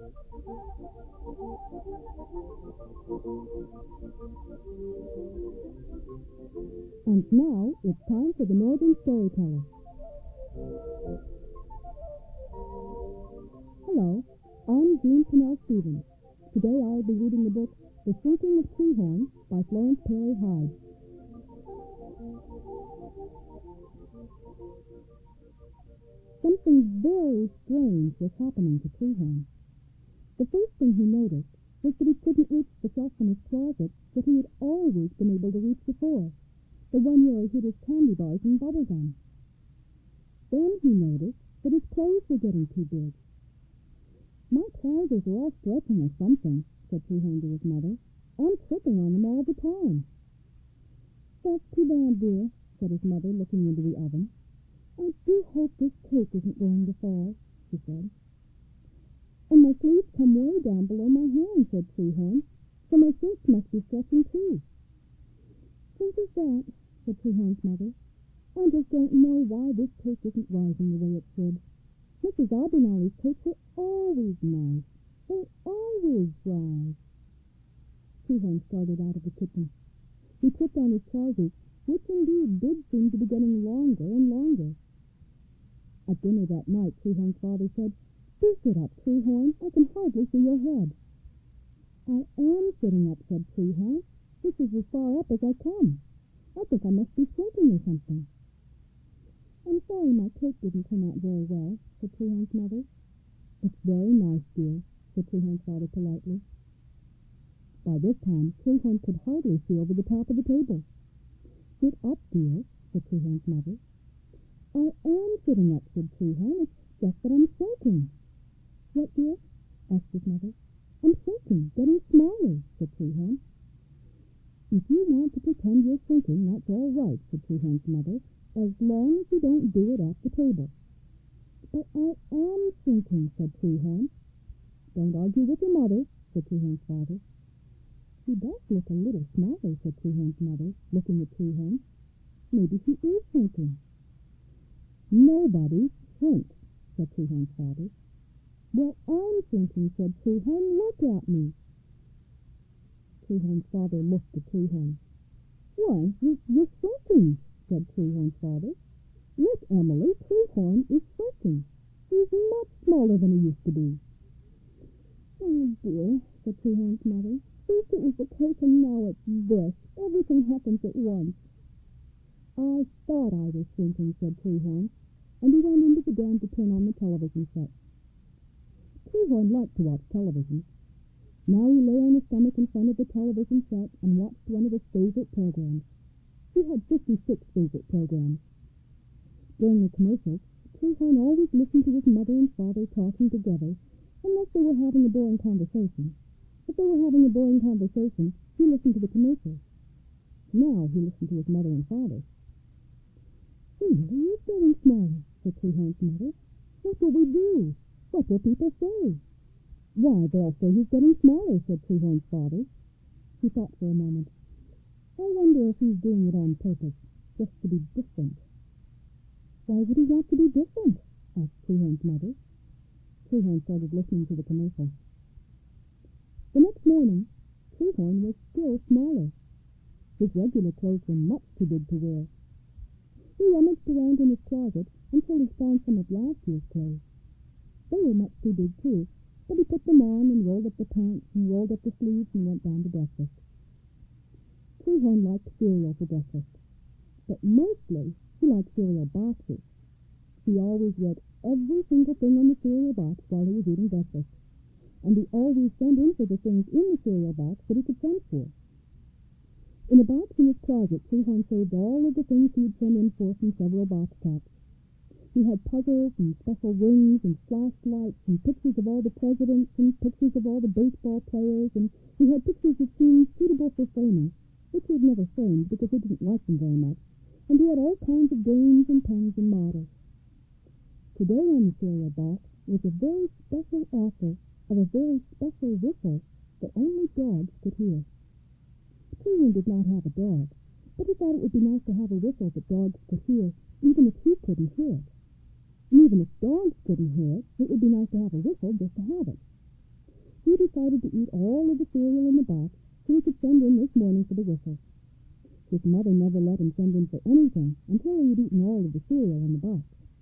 And now it's time for the Northern Storyteller. Hello, I'm Jean Pennell Stevens. Today I'll be reading the book The Shrinking of Treehorn by Florence Perry Hyde. Something very strange was happening to Treehorn. The first thing he noticed was that he couldn't reach the shelf in his closet that he had always been able to reach before, the one where he hid his candy bars and bubble gum. Then he noticed that his clothes were getting too big. "My trousers are all stretching or something," said Treehorn to his mother. "I'm tripping on them all the time." "That's too bad, dear," said his mother, looking into the oven. "I do hope this cake isn't going to fall," she said. "And my sleeves come way down below my hand," said Treehorn, "so my shirts must be stretching too." "Think of that," said Treehorn's mother. "I just don't know why this cake isn't rising the way it should. Mrs. Auburnally's cakes are always nice. They always rise." Treehorn started out of the kitchen. He tripped on his trousers, which indeed did seem to be getting longer and longer. At dinner that night, Treehorn's father said, "Do sit up, Treehorn. I can hardly see your head." "I am sitting up," said Treehorn. "This is as far up as I come. I think I must be shrinking or something." "I'm sorry my cake didn't turn out very well," said Treehorn's mother. "It's very nice, dear," said Treehorn's father politely. By this time, Treehorn could hardly see over the top of the table. "Sit up, dear," said Treehorn's mother. "I am sitting up," said Treehorn. "It's just that I'm shrinking." "What, dear?" asked his mother. "I'm shrinking, getting smaller," said Treehorn. "If you want to pretend you're shrinking, that's all right," said Treehorn's mother, "as long as you don't do it at the table." "But I am shrinking," said Treehorn. "Don't argue with your mother," said Treehorn's father. "She does look a little smaller," said Treehorn's mother, looking at Treehorn. "Maybe she is shrinking." "Nobody shrinks," said Treehorn's father. "Well, I'm shrinking," said Treehorn. "Look at me." Treehorn's father looked at Treehorn. "Why, you're shrinking," said Treehorn's father. "Look, Emily, Treehorn is shrinking. He's much smaller than he used to be." "Oh, dear," said Treehorn's mother. "First it was the cake and now it's this. Everything happens at once." "I thought I was shrinking," said Treehorn, and he went into the den to turn on the television set. Treehorn liked to watch television. Now he lay on his stomach in front of the television set and watched one of his favorite programs. He had 56 favorite programs. During the commercials, Treehorn always listened to his mother and father talking together, unless they were having a boring conversation. If they were having a boring conversation, he listened to the commercials. Now he listened to his mother and father. "He really is getting smaller," said Treehorn's mother. "What will we do? What will people say?" "Why, they'll say he's getting smaller," said Treehorn's father. He thought for a moment. "I wonder if he's doing it on purpose, just to be different." "Why would he want to be different?" asked Treehorn's mother. Treehorn started listening to the commercial. The next morning, Treehorn was still smaller. His regular clothes were much too big to wear. He rummaged around in his closet until he found some of last year's clothes. They were much too big, too, but he put them on and rolled up the pants and rolled up the sleeves and went down to breakfast. Treehorn liked cereal for breakfast, but mostly he liked cereal boxes. He always read every single thing on the cereal box while he was eating breakfast, and he always sent in for the things in the cereal box that he could send for. In a box in his closet, Treehorn saved all of the things he would send in for from several box tops. He had puzzles and special rings and flashlights and pictures of all the presidents and pictures of all the baseball players, and he had pictures of scenes suitable for framing, which he had never framed because he didn't like them very much, and he had all kinds of games and pens and models. Today on the cereal box was a very special offer of a very special whistle that only dogs could hear. Treehorn did not have a dog, but he thought it would be nice to have a whistle that dogs could hear, even if he couldn't hear it. And even if dogs couldn't hear it, it would be nice to have a whistle just to have it. decided to eat all of the cereal in the box so he could send in this morning for the whistle. His mother never let him send in for anything until he had eaten all of the cereal in the box.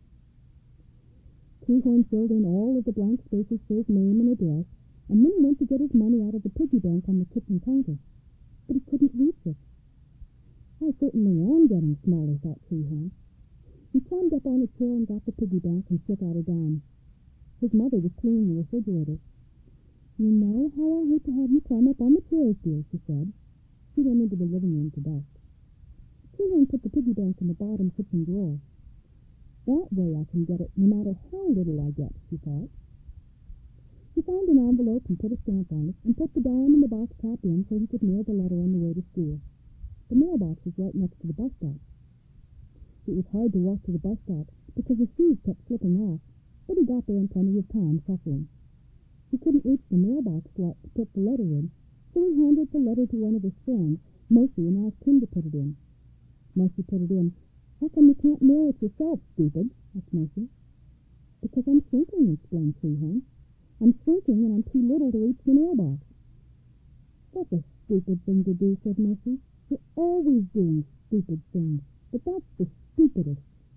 Treehorn filled in all of the blank spaces for his name and address, and then he went to get his money out of the piggy bank on the kitchen counter. But he couldn't reach it. I certainly am getting smaller, thought Treehorn. He climbed up on a chair and got the piggy bank and shook out a dime. His mother was cleaning the refrigerator. "You know how I hate to have you climb up on the chairs, dear," she said. She went into the living room to dust. Treehorn put the piggy bank in the bottom kitchen drawer. "That way I can get it no matter how little I get," she thought. He found an envelope and put a stamp on it and put the dime and the box top in so he could mail the letter on the way to school. The mailbox was right next to the bus stop. It was hard to walk to the bus stop because his shoes kept slipping off, but he got there in plenty of time, shuffling. He couldn't reach the mailbox slot to put the letter in, so he handed the letter to one of his friends, Moshi, and asked him to put it in. Moshi put it in. "How come you can't mail it yourself, stupid?" asked Moshi. "Because I'm shrinking," explained Treehorn. "I'm shrinking and I'm too little to reach the mailbox." "That's a stupid thing to do," said Moshi. "You're always doing stupid things, but that's the stupidest."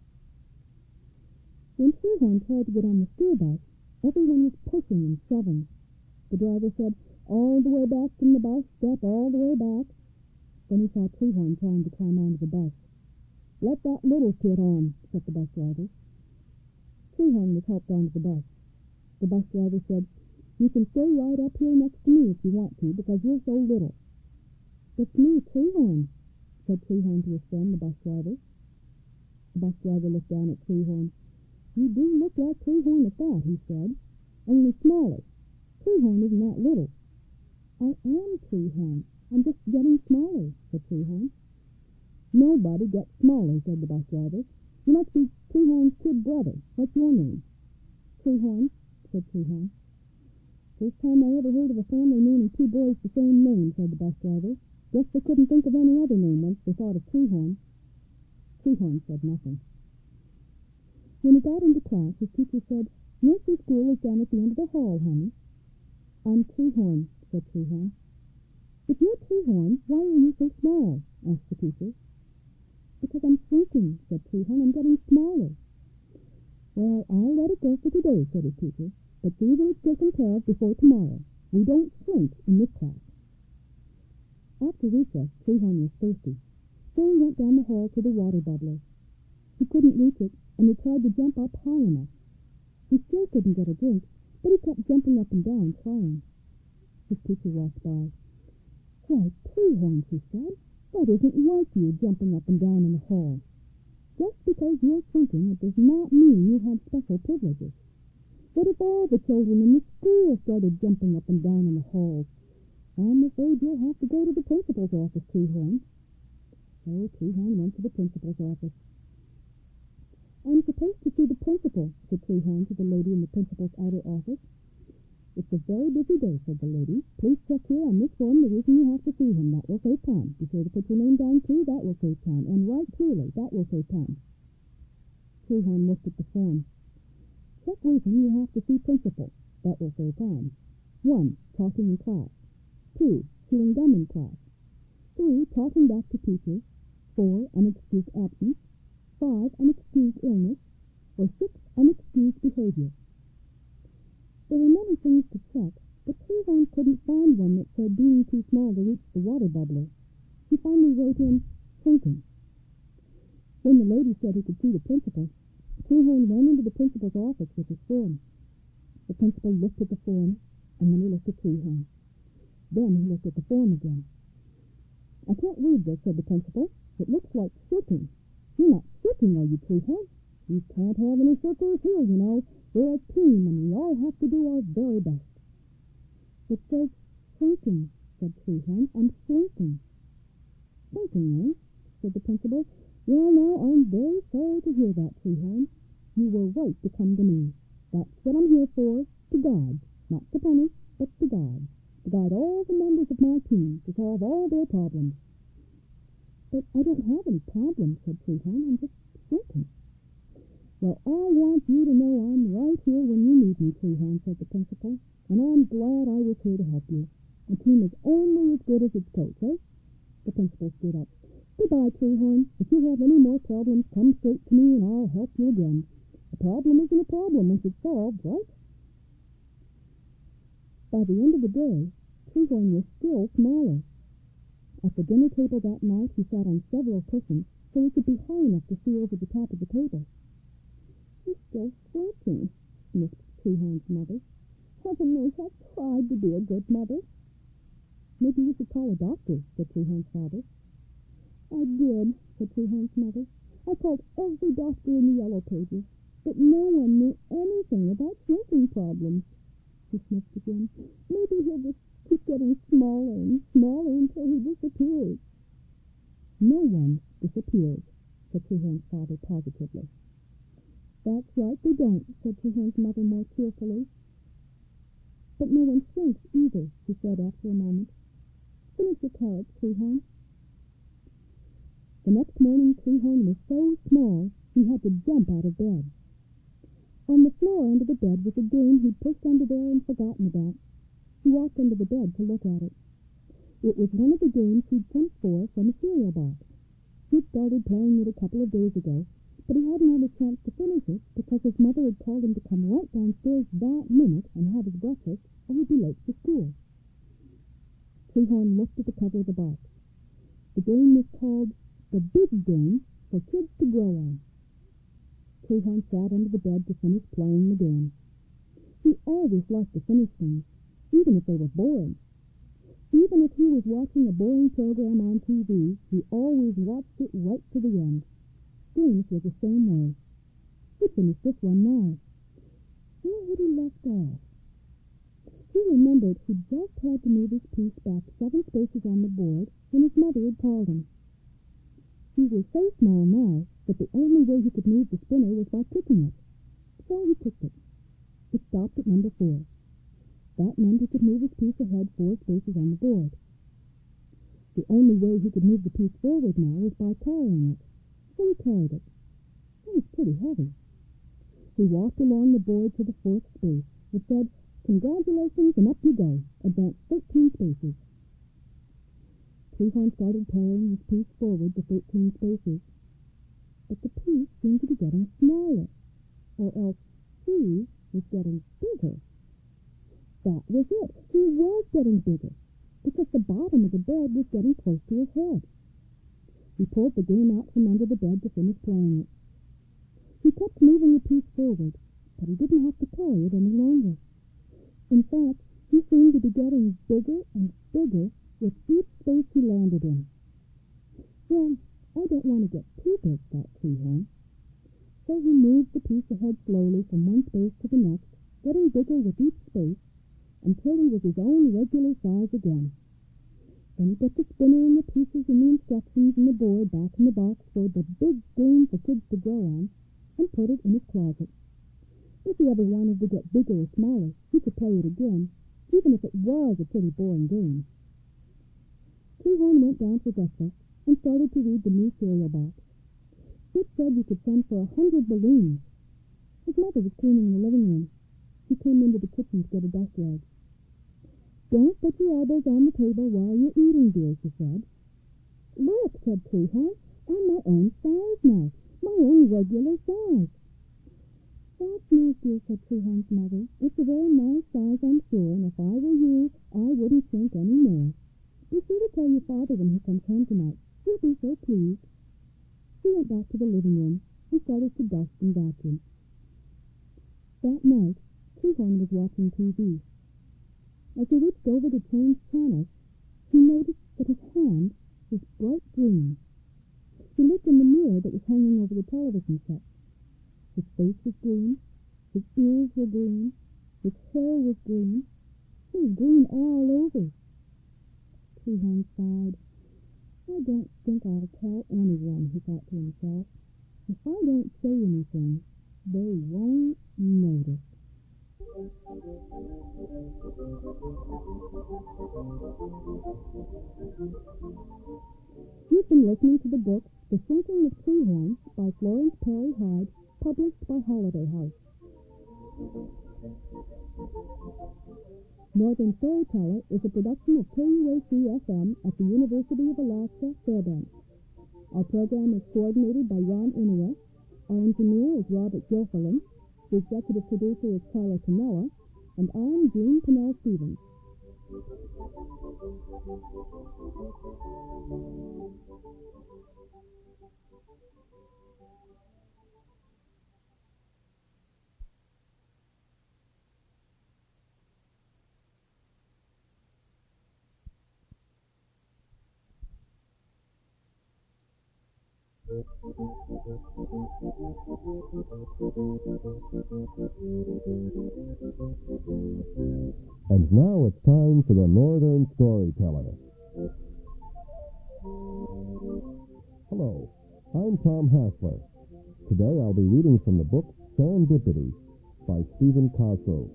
When Treehorn tried to get on the school bus, everyone was pushing and shoving. The driver said, "All the way back from the bus, step all the way back." Then he saw Treehorn trying to climb onto the bus. "Let that little kid on," said the bus driver. Treehorn was helped onto the bus. The bus driver said, "You can stay right up here next to me if you want to, because you're so little." "It's me, Treehorn," said Treehorn to his friend, the bus driver. The bus driver looked down at Treehorn. "You do look like Treehorn at that," he said, "only smaller. Treehorn isn't that little." "I am Treehorn. I'm just getting smaller," said Treehorn. "Nobody gets smaller," said the bus driver. "You must be Treehorn's kid brother. What's your name?" "Treehorn," said Treehorn. "First time I ever heard of a family naming two boys the same name," said the bus driver. "Guess they couldn't think of any other name once they thought of Treehorn." Treehorn said nothing. When he got into class, his teacher said, "Nursery school is down at the end of the hall, honey." "I'm Treehorn," said Treehorn. "If you're Treehorn, why are you so small?" asked the teacher. "Because I'm shrinking," said Treehorn. "I'm getting smaller." "Well, I'll let it go for today," said his teacher. "But see that it's taken care of before tomorrow. We don't shrink in this class." After recess, Treehorn was thirsty, so he went down the hall to the water bubbler. He couldn't reach it, and he tried to jump up high enough. He still couldn't get a drink, but he kept jumping up and down, trying. His teacher walked by. "Why, Treehorn," she said, "that isn't like you, jumping up and down in the hall. Just because you're shrinking, it does not mean you have special privileges. What if all the children in the school started jumping up and down in the halls? I'm afraid you'll have to go to the principal's office, Treehorn." So Treehorn went to the principal's office. "I'm supposed to see the principal," said Treehorn to the lady in the principal's outer office. "It's a very busy day," said the lady. "Please check here on this form the reason you have to see him. That will save time. Be sure to put your name down, too. That will save time. And write clearly. That will save time." Treehorn looked at the form. "Check reason you have to see principal. That will save time. 1. Talking in class. 2. Chewing gum in class. 3. Talking back to teacher. 4. Unexcused absence. 5. Unexcused illness. Or 6. Unexcused behavior." There were many things to check, but Treehorn couldn't find one that said being too small to reach the water bubbler. He finally wrote in, "shrinking." When the lady said he could see the principal, Treehorn went into the principal's office with his form. The principal looked at the form, and then he looked at Treehorn. Then he looked at the form again. "I can't read this," said the principal. "It looks like shirking." "You're not shirking, are you, Treehorn? We can't have any shirkers here, you know. We're a team, and we all have to do our very best." "It says shrinking," said Treehorn. "I'm shrinking." "Shrinking, eh?" said the principal. "Well, now, I'm very sorry to hear that, Treehorn. You were right to come to me. That's what I'm here for, to guide. Not to punish, but to guide. To guide all the members of my team, to solve all their problems." "But I don't have any problems," said Treehorn. "I'm just shrinking." Well, I want you to know I'm right here when you need me, Treehorn, said the principal, and I'm glad I was here to help you. A team is only as good as its coach, eh? The principal stood up. Goodbye, Treehorn. If you have any more problems, come straight to me and I'll help you again. A problem isn't a problem once it's solved, right? By the end of the day, Treehorn was still smaller. At the dinner table that night, he sat on several cushions so he could be high enough to see over the top of the table. He's still shrinking, sniffed Treehorn's mother. Heaven knows I've tried to be a good mother. Maybe you should call a doctor, said Treehorn's father. I did, said Treehorn's mother. I called every doctor in the Yellow Pages, but no one knew anything about shrinking problems. He sniffed again. Maybe he'll just keep getting smaller and smaller until he disappears. No one disappears, said Treehorn's father positively. That's right, they don't, said Treehorn's mother more cheerfully. But no one shrinks either, she said after a moment. Finish your carrots, Treehorn. The next morning, Treehorn was so small he had to jump out of bed. On the floor under the bed was a game he'd pushed under there and forgotten about. He walked under the bed to look at it. It was one of the games he'd sent for from a cereal box. He'd started playing it a couple of days ago, but he hadn't had a chance to finish it because his mother had told him to come right downstairs that minute and have his breakfast or he'd be late for school. Treehorn looked at the cover of the box. The game was called The Big Game for Kids to Grow On. Treehorn sat under the bed to finish playing the game. He always liked to finish things, even if they were boring. Even if he was watching a boring program on TV, he always watched it right to the end. Games were the same way. He finished this one now. Where had he left off? He remembered he'd just had to move his piece back 7 spaces on the board when his mother had called him. He was so small now that the only way he could move the spinner was by kicking it. So he kicked it. It stopped at number 4. That meant he could move his piece ahead 4 spaces on the board. The only way he could move the piece forward now was by carrying it. So he carried it. It was pretty heavy. He walked along the board to the 4th space. It said, "Congratulations, and up you go. Advance 13 spaces." Treehorn started carrying his piece forward to 13 spaces. But the piece seemed to be getting smaller, or else he was getting bigger. That was it. He was getting bigger, because the bottom of the bed was getting close to his head. He pulled the game out from under the bed to finish playing it. He kept moving the piece forward, but he didn't have to carry it any longer. In fact, he seemed to be getting bigger and bigger with each space he landed in. Well, I don't want to get too big, thought Treehorn. So he moved the piece ahead slowly from one space to the next, getting bigger with each space, until he was his own regular size again. Then he put the spinner and the pieces and the instructions and the board back in the box for The Big Game for Kids to Grow On, and put it in his closet. If he ever wanted to get bigger or smaller, he could play it again, even if it was a pretty boring game. Treehorn went down for breakfast and started to read the new cereal box. It said you could send for 100 balloons. His mother was cleaning the living room. She came into the kitchen to get a dust rag. "Don't put your elbows on the table while you're eating, dear," she said. "Look," said Treehorn, "I'm my own size now, my own regular size." "That's nice, dear," said Treehorn's mother. "It's a very nice size, I'm sure, and if I were you, I wouldn't shrink any more. Be sure to tell your father when he comes home tonight. He'll be so pleased." She went back to the living room and started to dust and vacuum. That night, Treehorn was watching TV. As he reached over to change channels, he noticed that his hand was bright green. He looked in the mirror that was hanging over the television set. His face was green, his ears were green, his hair was green. He was green all over. Treehorn sighed. "I don't think I'll tell anyone," he thought to himself. "If I don't say anything, they won't notice." You've been listening to the book The Shrinking of Treehorn by Florence Perry Hyde, published by Holiday House. Northern Storyteller is a production of KUAC-FM at the University of Alaska, Fairbanks. Our program is coordinated by Ron Inouye. Our engineer is Robert Gilfillan. The executive producer is Carla Canella. And I'm Jean Pennell Stevens. And now it's time for the Northern Storyteller. Hello, I'm Tom Hassler. Today I'll be reading from the book Serendipity by Stephen Cosgrove.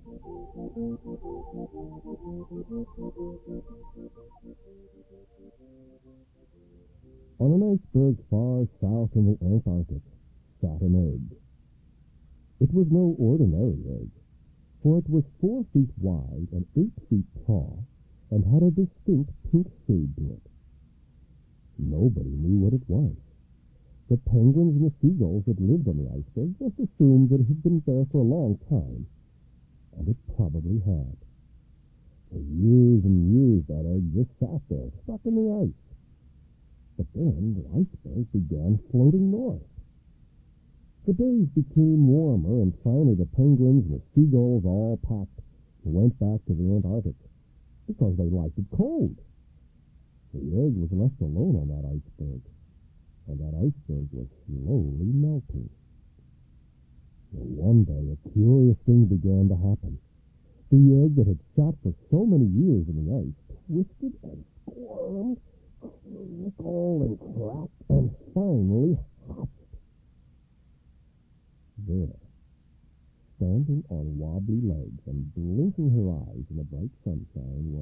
On an iceberg far south in the Antarctic sat an egg. It was no ordinary egg, for it was 4 feet wide and 8 feet tall, and had a distinct pink shade to it. Nobody knew what it was. The penguins and the seagulls that lived on the iceberg just assumed that it had been there for a long time, and it probably had. For years and years that egg just sat there, stuck in the ice. But then the iceberg began floating north. The days became warmer, and finally the penguins and the seagulls all packed and went back to the Antarctic because they liked it cold. The egg was left alone on that iceberg, and that iceberg was slowly melting. Well, one day a curious thing began to happen. The egg that had sat for so many years in the ice twisted and squirmed, crackled and cracked, and finally hatched. There, standing on wobbly legs and blinking her eyes in the bright sunshine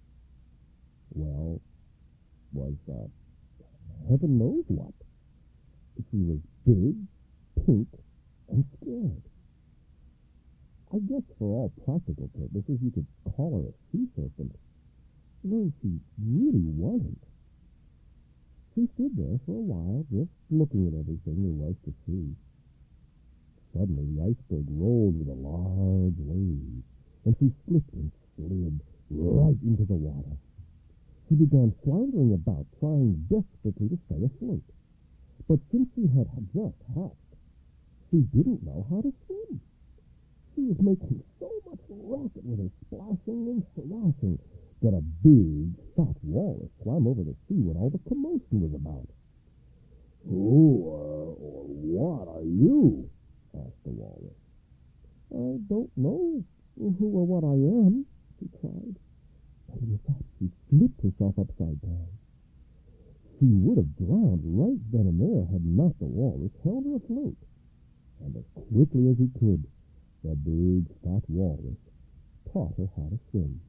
was heaven knows what. She was big, pink, and scared. I guess for all practical purposes you could call her a sea serpent, though she really wasn't. She stood there for a while, just looking at everything there was to see. Suddenly the iceberg rolled with a large wave, and she slipped and slid right into the water. She began floundering about, trying desperately to stay afloat. But since she had just hatched, she didn't know how to swim. She was making so much racket with her splashing and thrashing that a big, fat walrus swam over to see what all the commotion was about. "Who or what are you?" asked the walrus. "I don't know who or what I am," she cried. And with that, she flipped herself upside down. She would have drowned right then and there had not the walrus held her afloat. And as quickly as he could, the big, fat walrus taught her how to swim.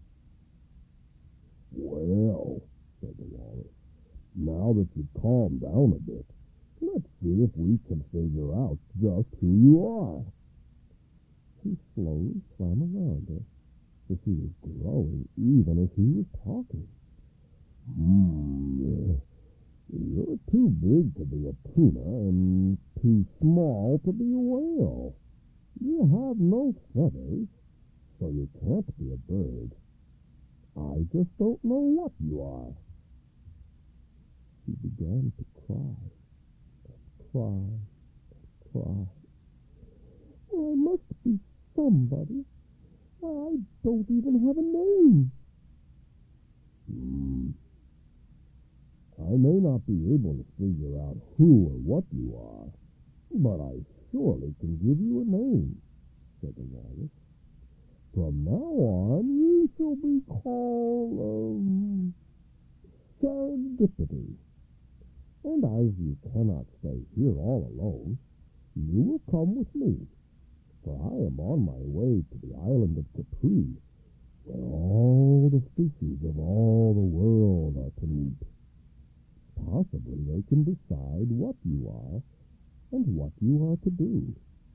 "Well," said the walrus, "now that you've calmed down a bit, let's see if we can figure out just who you are." He slowly swam around her, for she was growing even as he was talking. You're too big to be a tuna and too small to be a whale. You have no feathers, so you can't be a bird. I just don't know what you are." She began to cry and cry. "I must be somebody. I don't even have a name." "I may not be able to figure out who or what you are, but I surely can give you a name," said the walrus. "From now on, you shall be called, Serendipity. And as you cannot stay here all alone, you will come with me, for I am on my way to the island of Capri, where all the species of all the world are to meet. Possibly they can decide what you are and what you are to do.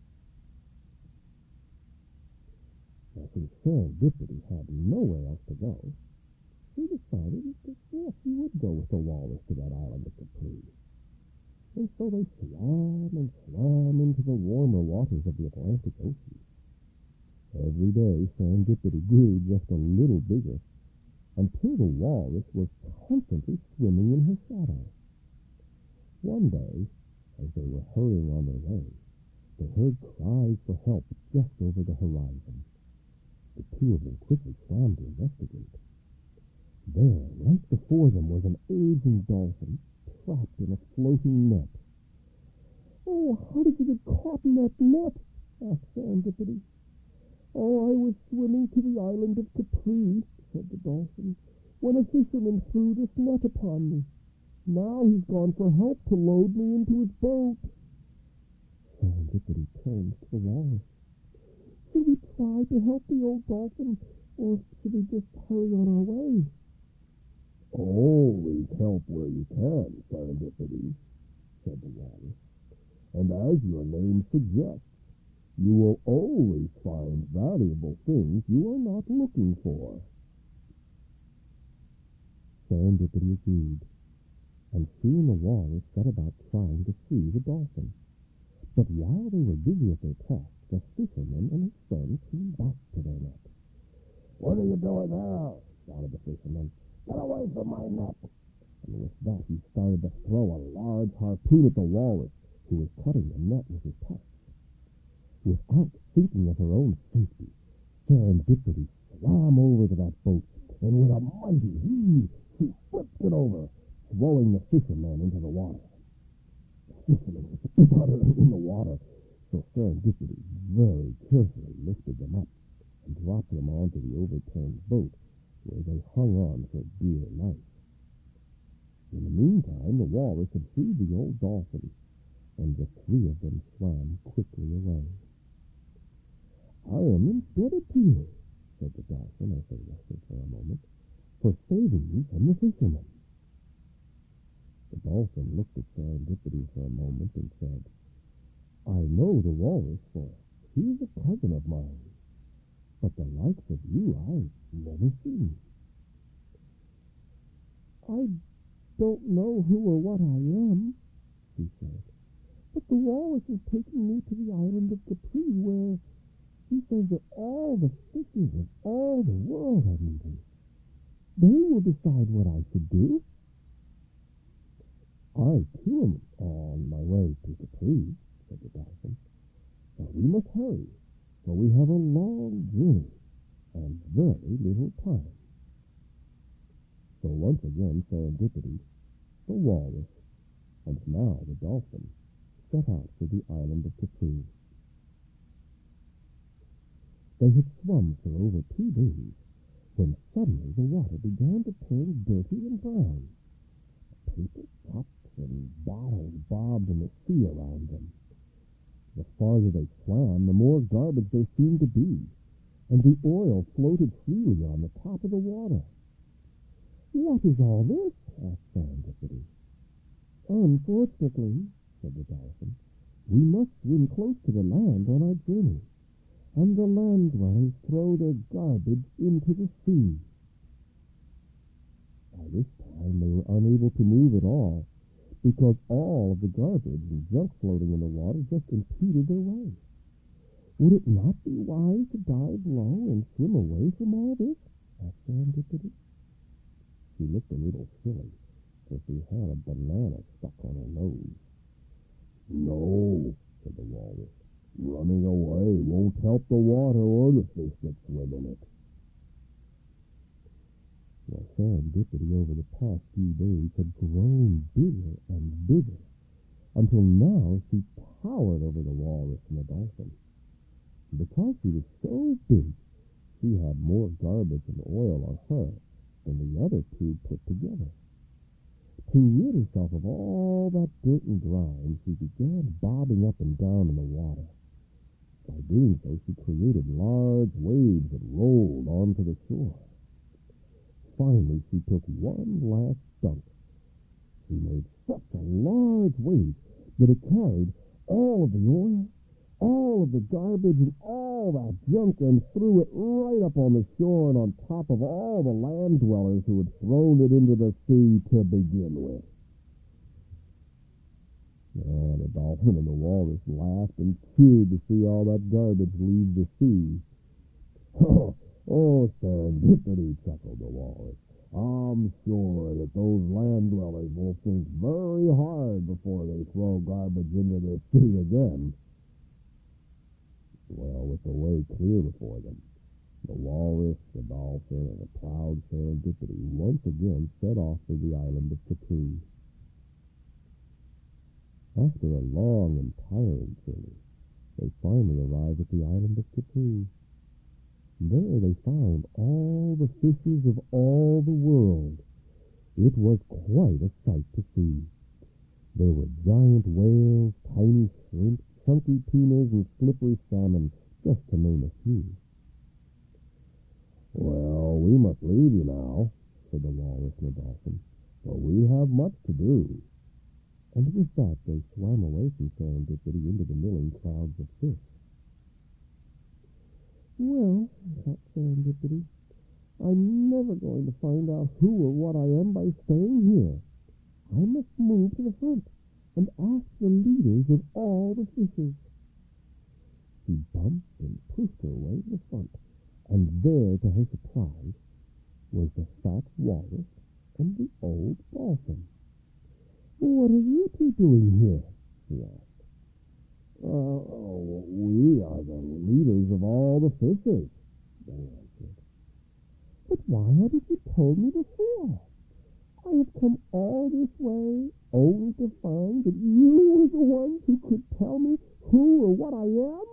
Now, since Serendipity had nowhere else to go, she decided that, yes, she would go with the walrus to that island of Capri. And so they swam and swam into the warmer waters of the Atlantic Ocean. Every day, Serendipity grew just a little bigger, until the walrus was constantly swimming in her shadow. One day, as they were hurrying on their way, they heard cries for help just over the horizon. The two of them quickly swam to investigate. There, right before them, was an aging dolphin trapped in a floating net. "Oh, how did you get caught in that net?" asked Serendipity. "Oh, I was swimming to the island of Capri," said the dolphin, "when a fisherman threw this net upon me. Now he's gone for help to load me into his boat." Serendipity turned to the walrus. "Should we try to help the old dolphin, or should we just hurry on our way?" "Always help where you can, Serendipity," said the walrus. "And as your name suggests, you will always find valuable things you are not looking for." Serendipity agreed, and she and the walrus set about trying to free the dolphin. But while they were busy at their task, the fisherman and his friend came back to their net. "What are you doing there?" shouted the fisherman. "Get away from my net!" And with that he started to throw a large harpoon at the walrus, who was cutting the net with his tusks. Without thinking of her own safety, Serendipity swam over to that boat, and with a mighty heave, she flipped it over, throwing the fisherman into the water. The fisherman was sputtering in the water, so Serendipity very carefully lifted them up and dropped them onto the overturned boat, where they hung on for dear life. In the meantime, the walrus had freed the old dolphin, and the three of them swam quickly away. "I am indebted to you," said the dolphin as they rested for a moment, "for saving me from the fisherman." The dolphin looked at Serendipity for a moment and said, "I know the walrus, for he's a cousin of mine, but the likes of you I've never seen." "I don't know who or what I am," she said, "but the walrus is taking me to the island of Capri, where he says that all the fishes of all the world are meeting. They will decide what I should do." "I, too, am on my way to Capri," said the dolphin, "but we must hurry, for we have a long journey and very little time." So once again Serendipity, the walrus, and now the dolphin, set out for the island of Capri. They had swum for over 2 days, when suddenly the water began to turn dirty and brown. Paper cups and bottles bobbed in the sea around them. The farther they swam, the more garbage there seemed to be, and the oil floated freely on the top of the water. "What is all this?" asked Serendipity. "Unfortunately," said the dolphin, "we must swim close to the land on our journey, and the land dwellers throw their garbage into the sea." By this time they were unable to move at all, because all of the garbage and junk floating in the water just impeded their way. "Would it not be wise to dive low and swim away from all this?" asked Serendipity. She looked a little silly, for she had a banana stuck on her nose. "No," said the walrus. "Running away won't help the water or the fish that swim in it." Well, Serendipity over the past few days had grown bigger and bigger, until now she towered over the walrus and the dolphin. Because she was so big, she had more garbage and oil on her than the other two put together. To rid herself of all that dirt and grime, she began bobbing up and down in the water. By doing so, she created large waves that rolled onto the shore. Finally, she took one last dump. She made such a large wave that it carried all of the oil, all of the garbage, and all that junk, and threw it right up on the shore and on top of all the land dwellers who had thrown it into the sea to begin with. And the dolphin and the walrus laughed and cheered to see all that garbage leave the sea. Oh, serendipity, chuckled the walrus. I'm sure that those land dwellers will think very hard before they throw garbage into the sea again. Well, with the way clear before them, the walrus, the dolphin, and the proud Serendipity once again set off for the island of Capri. After a long and tiring journey, they finally arrived at the island of Capri. There they found all the fishes of all the world. It was quite a sight to see. There were giant whales, tiny shrimp, chunky tunas, and slippery salmon, just to name a few. Well, we must leave you now, said the walrus and the dolphin, for we have much to do. And with that they swam away from Serendipity into the milling crowds of fish. Well, thought Serendipity, I'm never going to find out who or what I am by staying here. I must move to the front and ask the leaders of all the fishes. She bumped and pushed her way to the front, and there, to her surprise, was the fat walrus and the old dolphin. What are you two doing here? She asked. We are the leaders of all the fishes, they answered. But why haven't you told me before? I have come all this way only to find that you were the ones who could tell me who or what I am.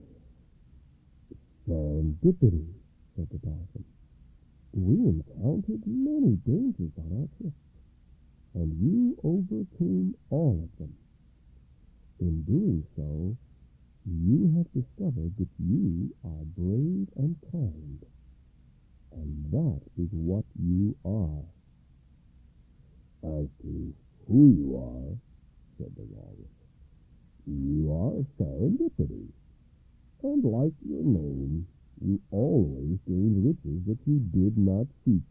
Serendipity, said the dolphin. We encountered many dangers on our trip, and you overcame all of them. In doing so, you have discovered that you are brave and kind, and that is what you are. As to who you are, said the walrus, you are Serendipity, and like your name, you always gained riches that you did not seek.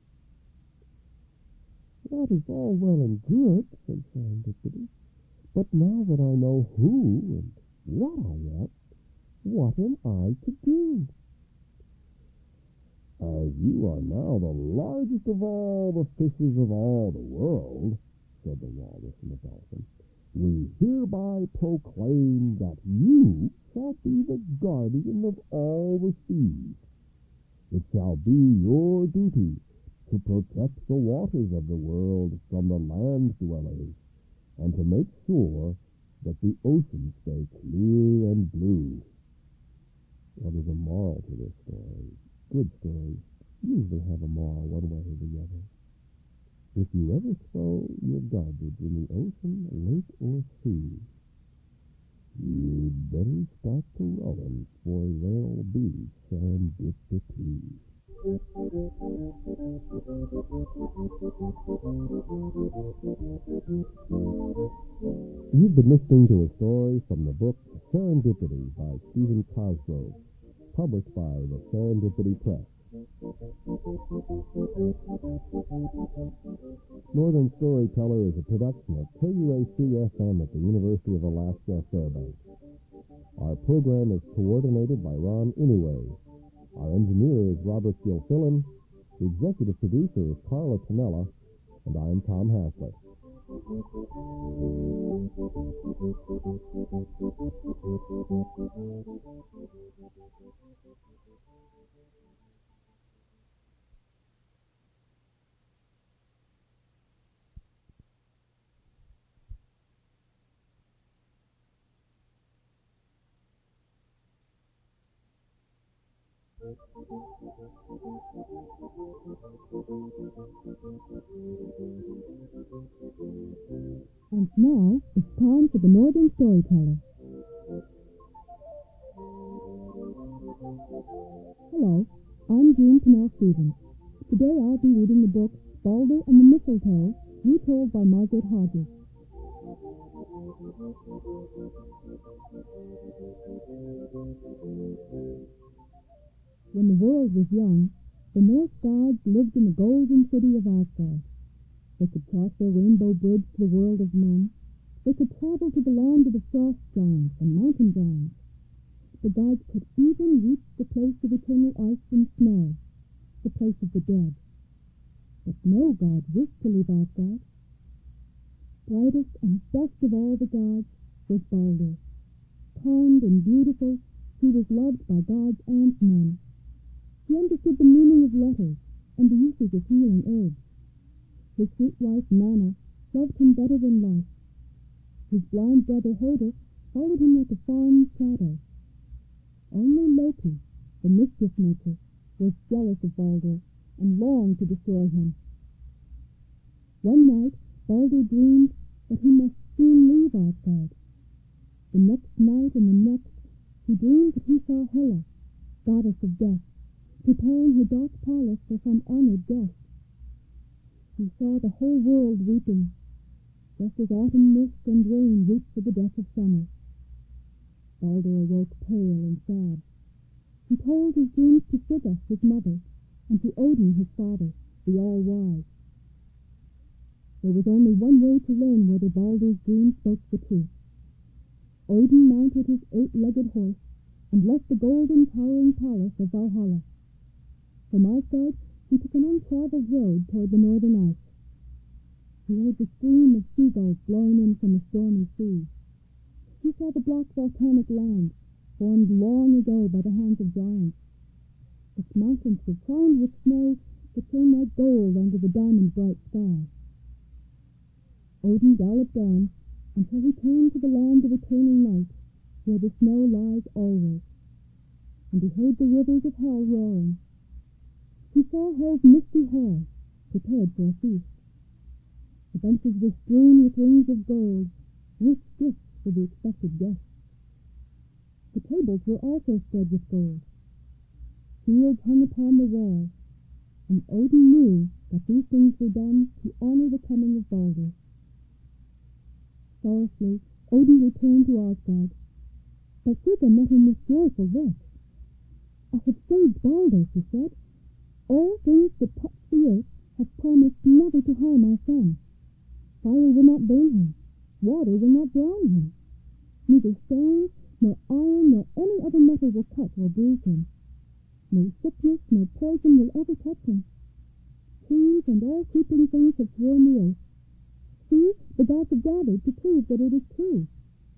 That is all well and good, said Serendipity, but now that I know who and what I am, what am I to do? As you are now the largest of all the fishes of all the world, said the walrus and the dolphin, we hereby proclaim that you shall be the guardian of all the seas. It shall be your duty to protect the waters of the world from the land dwellers, and to make sure that the oceans stay clear and blue. Well, there's a moral to this story. Good stories usually have a moral one way or the other. If you ever throw your garbage in the ocean, lake, or sea, you'd better start to rowing, for there'll be serendipity. You've been listening to a story from the book Serendipity by Stephen Cosgrove, published by the Serendipity Press. Northern Storyteller is a production of KUAC-FM at the University of Alaska, Fairbanks. Our program is coordinated by Ron Inouye. Our engineer is Robert Gilfillan. The executive producer is Carla Tonella, and I'm Tom Hassler. And now it's time for the Northern Storyteller. Hello, I'm June Cannell Stevens. Today I'll be reading the book Balder and the Mistletoe, retold by Margaret Hodges. When the world was young, the Norse gods lived in the golden city of Asgard. They could cross their rainbow bridge to the world of men. They could travel to the land of the frost giants and mountain giants. The gods could even reach the place of eternal ice and snow, the place of the dead. But no god wished to leave Asgard. Brightest and best of all the gods was Baldur. Kind and beautiful, he was loved by gods and men. He understood the meaning of letters and the uses of healing herbs. His sweet wife Nanna loved him better than life. His blind brother Hoder followed him like a fond shadow. Only Loki, the mischief maker, was jealous of Baldur and longed to destroy him. One night, Baldur dreamed that he must soon leave Asgard. The next night and the next, he dreamed that he saw Hela, goddess of death, preparing her dark palace for some honored guest. He saw the whole world weeping, just as autumn mist and rain weep for the death of summer. Baldur awoke pale and sad. He told his dreams to Frigga, his mother, and to Odin, his father, the All-Wise. There was only one way to learn whether Baldur's dreams spoke the truth. Odin mounted his 8-legged horse and left the golden towering palace of Valhalla. From Asgard, he took an untraveled road toward the northern ice. He heard the scream of seagulls blowing in from the stormy sea. He saw the black volcanic land, formed long ago by the hands of giants. Its mountains were crowned with snow that shone like gold under the diamond-bright sky. Odin galloped on until he came to the land of eternal night, where the snow lies always, and he heard the rivers of hell roaring. He saw Hell's misty hall, prepared for a feast. The benches were strewn with rings of gold, rich gifts for the expected guests. The tables were also spread with gold. Shields hung upon the walls, and Odin knew that these things were done to honor the coming of Baldur. Sorrowfully, Odin returned to Asgard, but Frigga met him with joyful looks. "I have saved Baldur," she said. "All things that touch the earth have promised never to harm our son. Fire will not burn him, water will not drown him. Neither stone, nor iron, nor any other metal will cut or bruise him. No sickness, nor poison will ever touch him. Trees and all creeping things have sworn the oath. See, the gods have gathered to prove that it is true."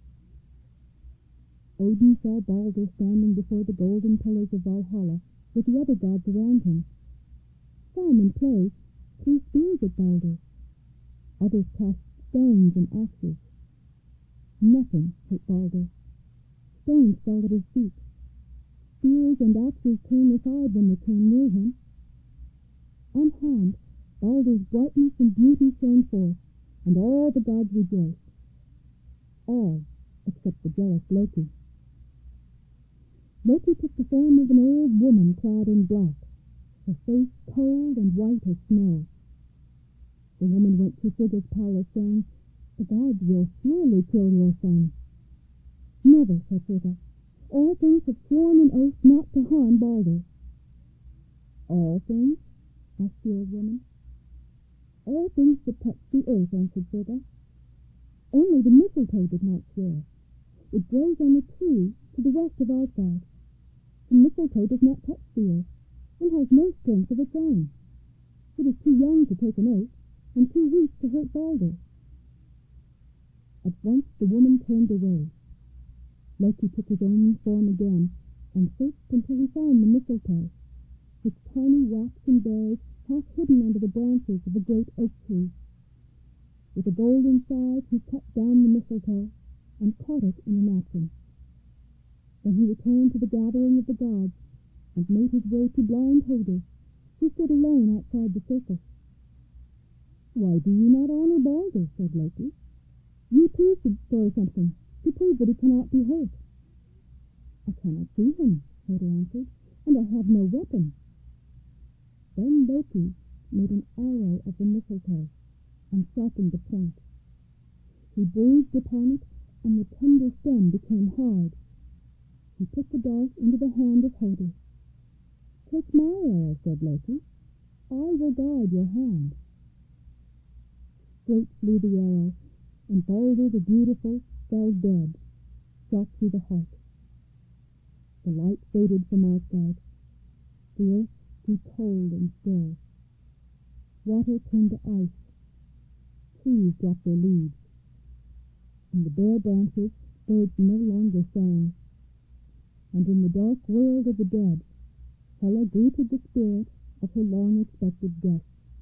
Odin saw Baldur standing before the golden pillars of Valhalla with the other gods around him. Some, in play, threw spears at Baldur. Others cast stones and axes. Nothing hurt Baldur. Stones fell at his feet. Spears and axes turned aside when they came near him. Unharmed, Baldur's brightness and beauty shone forth, and all the gods rejoiced. All except the jealous Loki. Loki took the form of an old woman clad in black, her face cold and white as snow. The woman went to Frigga's palace, saying, "The gods will surely kill your son." "Never," said Frigga. "All things have sworn an oath not to harm Baldur." "All things?" asked the old woman. "All things that touch the earth," answered Frigga. "Only the mistletoe did not swear. It grows on a tree to the west of Asgard. The mistletoe does not touch the earth, and has no strength of its own. It is too young to take an oath, and too weak to hurt Baldur." At once the woman turned away. Loki took his own form again, and searched until he found the mistletoe, its tiny waxen berries half hidden under the branches of a great oak tree. With a golden scythe he cut down the mistletoe, and caught it in a napkin. Then he returned to the gathering of the gods, and made his way to blind Hoder, who stood alone outside the circle. "Why do you not honor Baldur?" said Loki. "You too should throw something, to prove that he cannot be hurt." "I cannot see him," Hoder answered, "and I have no weapon." Then Loki made an arrow of the mistletoe, and sharpened the point. He breathed upon it, and the tender stem became hard. He put the dart into the hand of Hoder. "Take my arrow," said Loki. "I will guide your hand." Straight flew the arrow, and Balder the Beautiful fell dead, shot through the heart. The light faded from Asgard. The earth grew cold and still. Water turned to ice. Trees dropped their leaves. In the bare branches, birds no longer sang. And in the dark world of the dead, Hela greeted the spirit of her long-expected guest.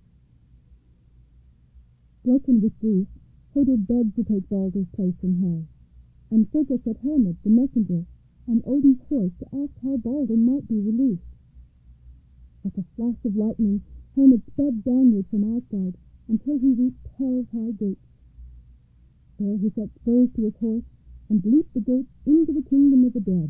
Broken with grief, Hoder begged to take Balder's place in hell, and Frigga sent Hermod, the messenger, on Odin's horse to ask how Balder might be released. Like a flash of lightning, Hermod sped downward from Asgard until he reached Hell's high gates. There he set spurs to his horse and leaped the gates into the kingdom of the dead.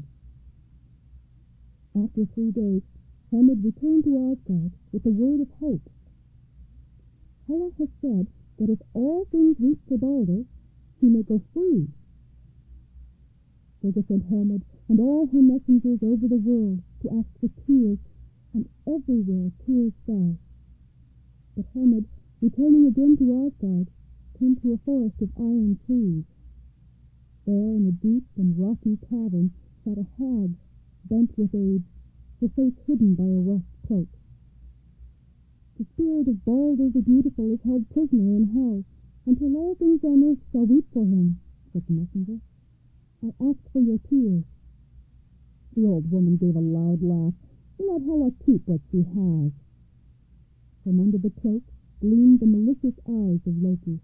After 3 days, Hermod returned to Asgard with a word of hope. Hela has said that if all things reach for Balder, he may go free. Frigga sent Hermod and all her messengers over the world to ask for tears, and everywhere tears fell. But Hermod, returning again to Asgard, came to a forest of iron trees. There, in a deep and rocky cavern, sat a hag, bent with age, her face hidden by a rough cloak. "The spirit of Balder the Beautiful is held prisoner in hell, until all things on earth shall weep for him," said the messenger. "I ask for your tears." The old woman gave a loud laugh. "Let Hela keep what she has." From under the cloak gleamed the malicious eyes of Loki.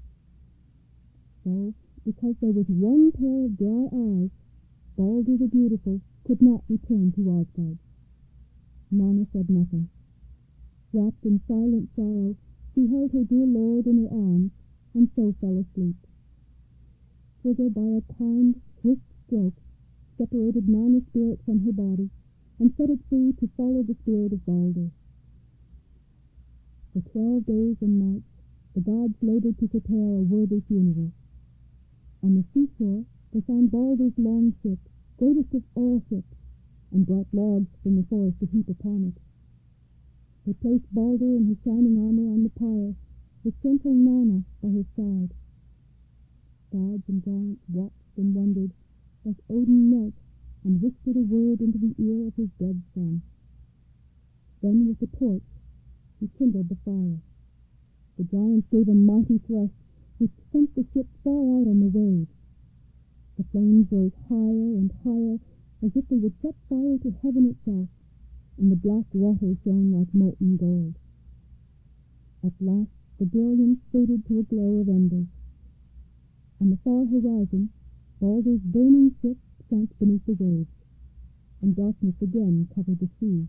So, because there was one pair of dry eyes, Balder the Beautiful could not return to Asgard. Nanna said nothing. Wrapped in silent sorrow, she held her dear lord in her arms, and so fell asleep. Frigga, by a kind, swift stroke, separated Nanna's spirit from her body, and set it free to follow the spirit of Balder. For 12 days and nights, the gods labored to prepare a worthy funeral. On the seashore, they found Balder's long ship, greatest of all ships, and brought logs from the forest to heap upon it. They placed Balder in his shining armor on the pyre, with gentle Nanna by his side. Gods and giants watched and wondered as Odin knelt and whispered a word into the ear of his dead son. Then with a torch he kindled the fire. The giants gave a mighty thrust, which sent the ship far out on the waves. The flames rose higher and higher, as if they would set fire to heaven itself, and the black water shone like molten gold. At last the brilliance faded to a glow of embers. On the far horizon, Balder's burning ship sank beneath the waves, and darkness again covered the sea.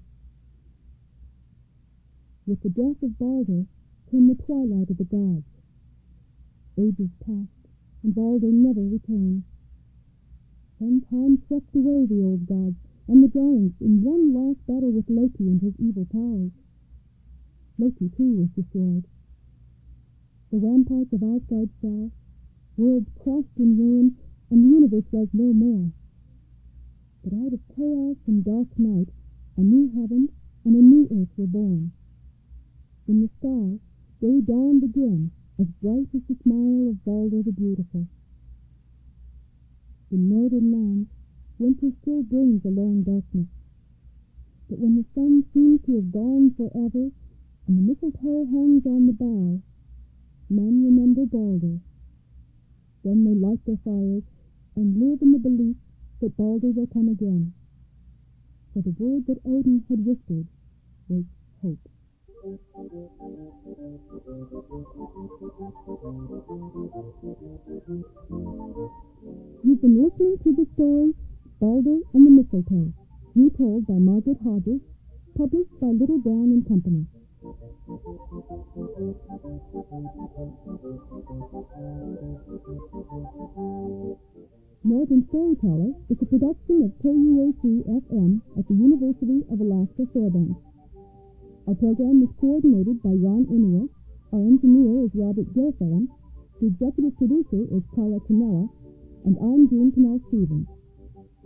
With the death of Balder came the twilight of the gods. Ages passed, and Balder never returned. Then time swept away the old gods and the giants in one last battle with Loki and his evil powers. Loki, too, was destroyed. The ramparts of Asgard fell, worlds crashed in ruin, and the universe was no more. But out of chaos and dark night, a new heaven and a new earth were born. In the sky, day dawned again, as bright as the smile of Balder the Beautiful. In northern lands, winter still brings a long darkness. But when the sun seems to have gone forever, and the mistletoe hangs on the bough, men remember Balder. Then they light their fires, and live in the belief that Balder will come again. For the word that Odin had whispered was hope. You've been listening to the story Balder and the Mistletoe, retold by Margaret Hodges, published by Little Brown and Company. Northern Storyteller is a production of KUAC-FM at the University of Alaska Fairbanks. Our program is coordinated by Ron Inouye. Our engineer is Robert Gilfillan. The executive producer is Carla Canella, and I'm June Cannell Stevens.